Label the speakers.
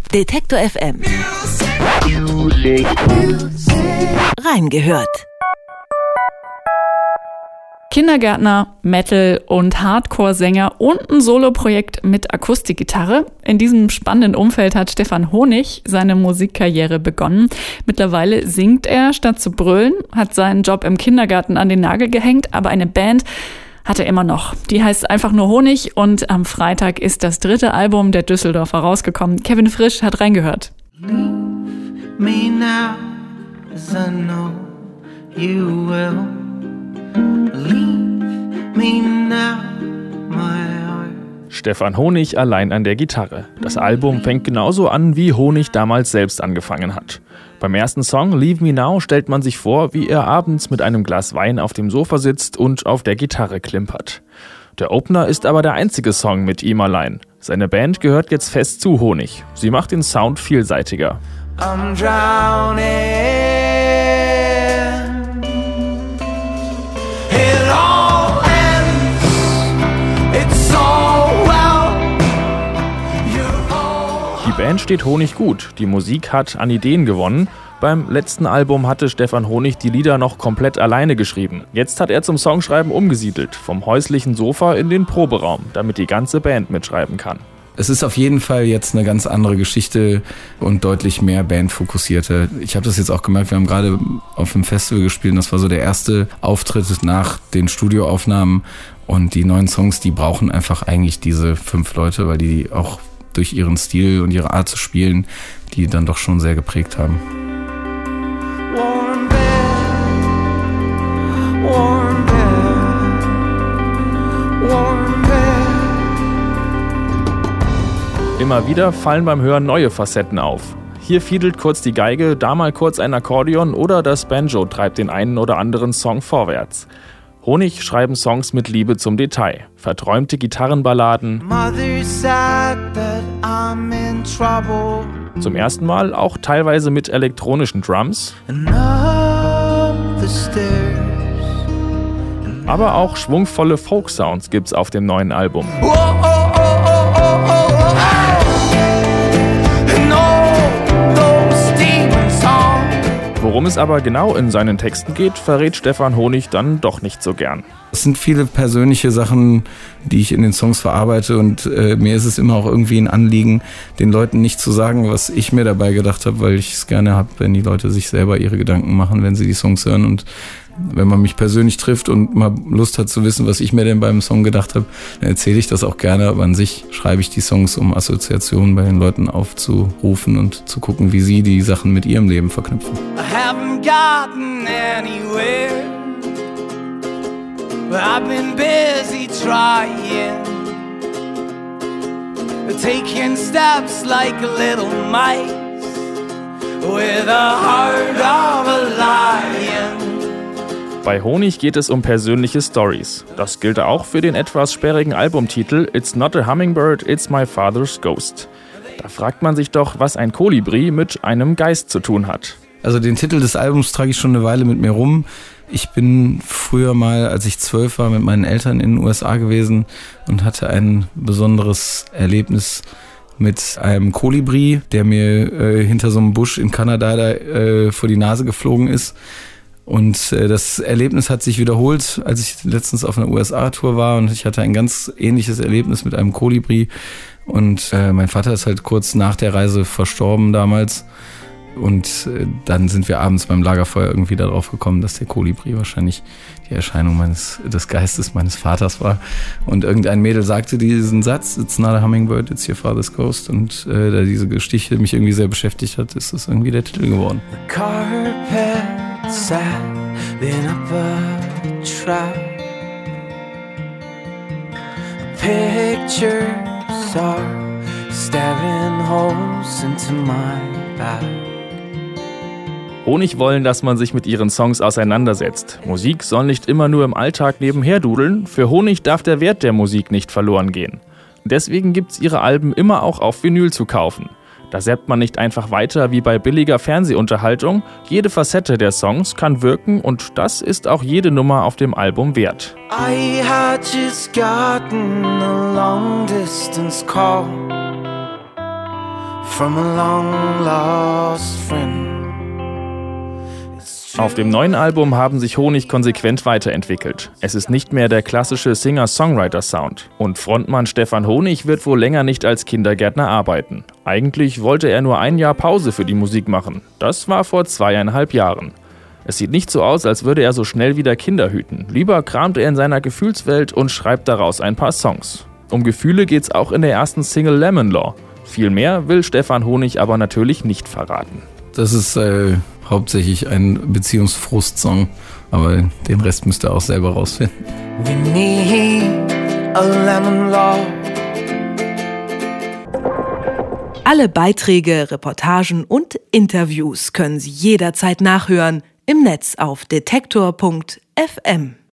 Speaker 1: Detektor FM. Reingehört.
Speaker 2: Kindergärtner, Metal- und Hardcore-Sänger und ein Soloprojekt mit Akustikgitarre. In diesem spannenden Umfeld hat Stefan Honig seine Musikkarriere begonnen. Mittlerweile singt er statt zu brüllen, hat seinen Job im Kindergarten an den Nagel gehängt, aber eine Band hat er immer noch. Die heißt einfach nur Honig und am Freitag ist das 3. Album der Düsseldorfer rausgekommen. Kevin Frisch hat reingehört.
Speaker 3: Leave me now, as I know you will. Leave me now, my heart.
Speaker 4: Stefan Honig allein an der Gitarre. Das Album fängt genauso an, wie Honig damals selbst angefangen hat. Beim ersten Song, Leave Me Now, stellt man sich vor, wie er abends mit einem Glas Wein auf dem Sofa sitzt und auf der Gitarre klimpert. Der Opener ist aber der einzige Song mit ihm allein. Seine Band gehört jetzt fest zu Honig. Sie macht den Sound vielseitiger.
Speaker 3: I'm drowning. It all ends. It's all well. You're all.
Speaker 4: Die Band steht Honig gut. Die Musik hat an Ideen gewonnen. Beim letzten Album hatte Stefan Honig die Lieder noch komplett alleine geschrieben. Jetzt hat er zum Songschreiben umgesiedelt, vom häuslichen Sofa in den Proberaum, damit die ganze Band mitschreiben kann.
Speaker 5: Es ist auf jeden Fall jetzt eine ganz andere Geschichte und deutlich mehr bandfokussierte. Ich habe das jetzt auch gemerkt, wir haben gerade auf dem Festival gespielt und das war so der erste Auftritt nach den Studioaufnahmen. Und die neuen Songs, die brauchen einfach eigentlich diese 5 Leute, weil die auch durch ihren Stil und ihre Art zu spielen, die dann doch schon sehr geprägt haben.
Speaker 3: Warm bed, warm bed, warm bed.
Speaker 4: Immer wieder fallen beim Hören neue Facetten auf. Hier fiedelt kurz die Geige, da mal kurz ein Akkordeon oder das Banjo treibt den einen oder anderen Song vorwärts. Honig schreiben Songs mit Liebe zum Detail. Verträumte Gitarrenballaden.
Speaker 3: Mother's sad that I'm in trouble.
Speaker 4: Zum ersten Mal auch teilweise mit elektronischen Drums.
Speaker 3: And up the stairs.
Speaker 4: Aber auch schwungvolle Folk-Sounds gibt's auf dem neuen Album.
Speaker 3: Whoa, oh, oh, oh, oh, oh, oh. And all those demon songs.
Speaker 4: Worum es aber genau in seinen Texten geht, verrät Stefan Honig dann doch nicht so gern.
Speaker 5: Es sind viele persönliche Sachen, die ich in den Songs verarbeite und mir ist es immer auch irgendwie ein Anliegen, den Leuten nicht zu sagen, was ich mir dabei gedacht habe, weil ich es gerne habe, wenn die Leute sich selber ihre Gedanken machen, wenn sie die Songs hören und wenn man mich persönlich trifft und mal Lust hat zu wissen, was ich mir denn beim Song gedacht habe, dann erzähle ich das auch gerne, aber an sich schreibe ich die Songs, um Assoziationen bei den Leuten aufzurufen und zu gucken, wie sie die Sachen mit ihrem Leben verknüpfen.
Speaker 3: I haven't gotten anywhere, but I've been busy trying, taking steps like little mice with a heart of a lion.
Speaker 4: Bei Honig geht es um persönliche Stories. Das gilt auch für den etwas sperrigen Albumtitel It's Not a Hummingbird, It's My Father's Ghost. Da fragt man sich doch, was ein Kolibri mit einem Geist zu tun hat.
Speaker 5: Also den Titel des Albums trage ich schon eine Weile mit mir rum. Ich bin früher mal, als ich 12 war, mit meinen Eltern in den USA gewesen und hatte ein besonderes Erlebnis mit einem Kolibri, der mir hinter so einem Busch in Kanada vor die Nase geflogen ist. Und das Erlebnis hat sich wiederholt, als ich letztens auf einer USA-Tour war und ich hatte ein ganz ähnliches Erlebnis mit einem Kolibri. Und mein Vater ist halt kurz nach der Reise verstorben damals. Und dann sind wir abends beim Lagerfeuer irgendwie darauf gekommen, dass der Kolibri wahrscheinlich die Erscheinung des Geistes meines Vaters war. Und irgendein Mädel sagte diesen Satz, It's not a hummingbird, it's your father's ghost. Und da diese Geschichte mich irgendwie sehr beschäftigt hat, ist das irgendwie der Titel geworden.
Speaker 3: The carpet sat in up a trap. Pictures are staring holes into my back.
Speaker 4: Honig wollen, dass man sich mit ihren Songs auseinandersetzt. Musik soll nicht immer nur im Alltag nebenher dudeln. Für Honig darf der Wert der Musik nicht verloren gehen. Deswegen gibt's ihre Alben immer auch auf Vinyl zu kaufen. Da zappt man nicht einfach weiter wie bei billiger Fernsehunterhaltung. Jede Facette der Songs kann wirken und das ist auch jede Nummer auf dem Album wert.
Speaker 3: I had just gotten a long distance call from a long lost friend.
Speaker 4: Auf dem neuen Album haben sich Honig konsequent weiterentwickelt. Es ist nicht mehr der klassische Singer-Songwriter-Sound. Und Frontmann Stefan Honig wird wohl länger nicht als Kindergärtner arbeiten. Eigentlich wollte er nur ein Jahr Pause für die Musik machen. Das war vor 2,5 Jahren. Es sieht nicht so aus, als würde er so schnell wieder Kinder hüten. Lieber kramt er in seiner Gefühlswelt und schreibt daraus ein paar Songs. Um Gefühle geht's auch in der ersten Single Lemon Law. Viel mehr will Stefan Honig aber natürlich nicht verraten.
Speaker 5: Das ist hauptsächlich ein Beziehungsfrust-Song, aber den Rest müsst ihr auch selber rausfinden.
Speaker 3: We need a lemon law.
Speaker 1: Alle Beiträge, Reportagen und Interviews können Sie jederzeit nachhören im Netz auf detektor.fm.